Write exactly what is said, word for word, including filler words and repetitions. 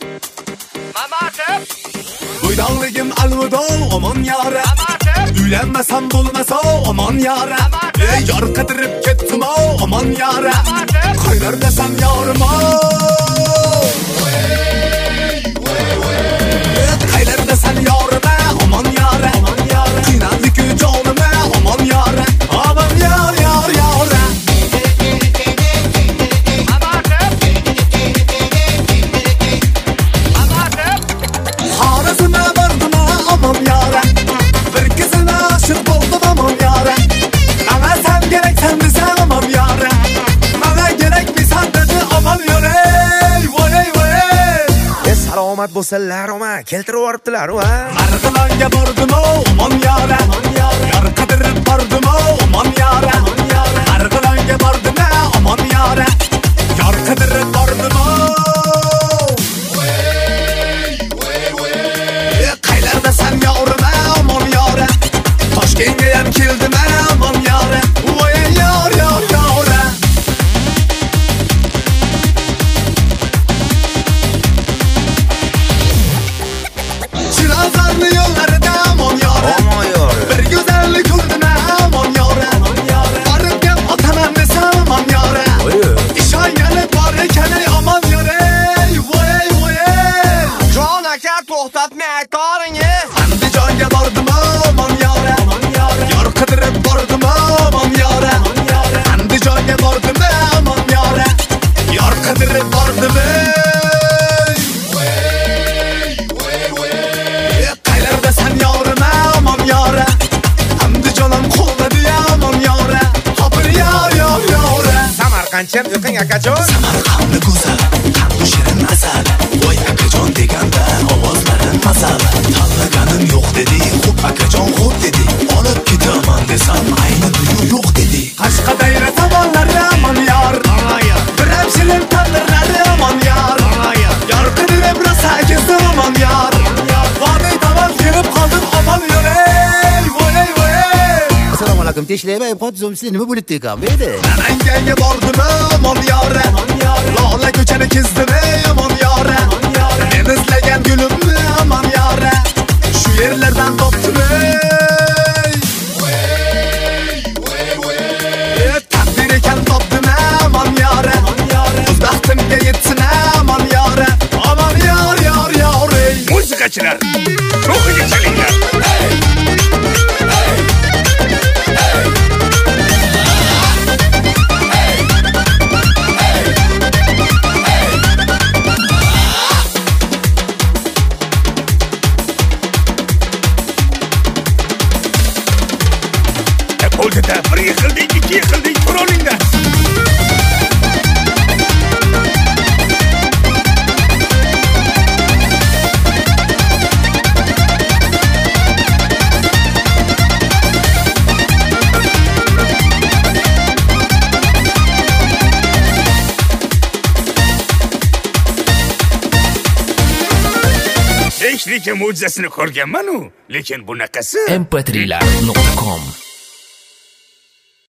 Mamatım. Uydanligim alvido aman yara. Mamatım. Uylanmasam bo'lmasa aman yara. Ey yor qidirib ketdim aman yara. Qaylar desam yorim Qaylar desam yorim aman yara. Qiynallik jonim aman yara. Aman yar yar yara. Harasına vardım aman yara. Bir kızına aşık oldum aman yara. Bana sen gerek sen bize aman yara. Bana gerek bir sen dedi aman yara. Vay vay. Es salomat bo'lsalar oma keltirib yuboribdilar va Marg'ilonga bordim aman yara. Yor qidirib bordim aman yara. Marg'ilonga bordim aman yara. Yor qidirib bordim Qaylarda sen yorim aman yara. Toshkentga ham keldim aman yara. Voy yor yor yora. Chilozorni yo'llarida aman yora. omon yor. Bir go'zallik ko'rdim aman yora. Borib gap otaman desam aman yora. Ishongani bor ekan aman yora. Voy voy. Jon aka to'xtatmay aytganingiz. Andijonga bordim aman yora. Yor qidirib bordim aman yora. Andijonga bordim aman yora. Yor qidirib bordim. Qaylarda sen yorim aman yora. Andijonim qo'lladi aman yora. Hopir yor yor yora. Samarqandcham o'qing akajon. Samarqandni go'zal, qandu shirin asal. Voy akajon deganda ovozlarim masal. Tanlaganim yo'q dedi, xo'p akajon xo'p dedi. Olib ketaman desam ayni buyu yo'q dedi. Qashqadaryo tomonlari aman yor. Bir hamshilin tandirlari aman yor. Yor qidirib rosa kezdim aman yor. Vodiy tomon kelib qoldim aman yor. Voy voy. Assalomu alaykum. Teshlayman. Qo'zim sizlar nima bo'lib ekan bu yerda? Namangaga bordim aman yor. Lola ko'chani kezdim aman yor. Men izlagan gulimni aman yor. Shu yerlardan topdim. Taqdir ekan topdim aman yor. O'z baxtimga yetsin aman yor. Aman yor yor yor. Muzikachilar, ruhiga chalinglar. Qo'lda bir yiqilding, ikki yiqilding, tur olinglar. Hech lekin mo'jizasini ko'rganman-u, lekin bunaqasi em pe tre lar nuqta com